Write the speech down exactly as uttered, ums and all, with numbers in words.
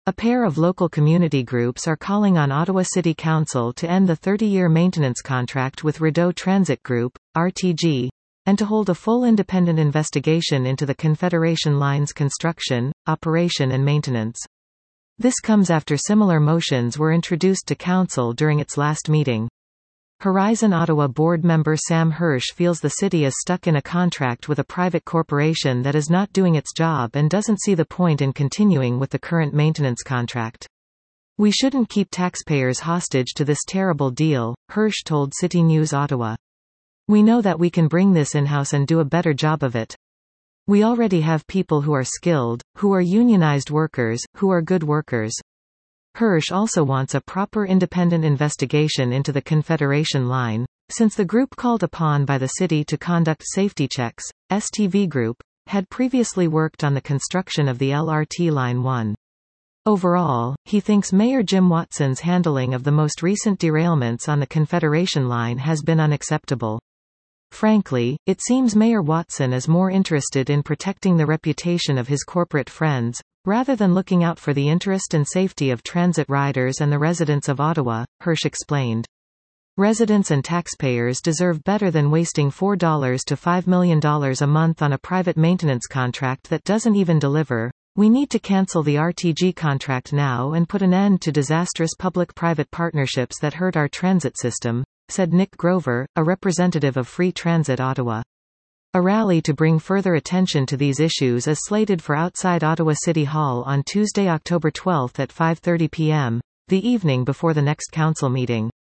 A pair of local community groups are calling on Ottawa City Council to end the thirty-year maintenance contract with Rideau Transit Group, R T G, and to hold a full independent investigation into the Confederation Line's construction, operation and maintenance. This comes after similar motions were introduced to Council during its last meeting. Horizon Ottawa board member Sam Hirsch feels the city is stuck in a contract with a private corporation that is not doing its job and doesn't see the point in continuing with the current maintenance contract. "We shouldn't keep taxpayers hostage to this terrible deal," Hirsch told City News Ottawa. "We know that we can bring this in-house and do a better job of it. We already have people who are skilled, who are unionized workers, who are good workers." Hirsch also wants a proper independent investigation into the Confederation Line. Since the group called upon by the city to conduct safety checks, S T V Group had previously worked on the construction of the L R T Line one. Overall, he thinks Mayor Jim Watson's handling of the most recent derailments on the Confederation Line has been unacceptable. Frankly, it seems Mayor Watson is more interested in protecting the reputation of his corporate friends, rather than looking out for the interest and safety of transit riders and the residents of Ottawa, Hirsch explained. "Residents and taxpayers deserve better than wasting four to five million dollars a month on a private maintenance contract that doesn't even deliver. We need to cancel the R T G contract now and put an end to disastrous public-private partnerships that hurt our transit system," said Nick Grover, a representative of Free Transit Ottawa. A rally to bring further attention to these issues is slated for outside Ottawa City Hall on Tuesday, October twelfth at five thirty p m, the evening before the next council meeting.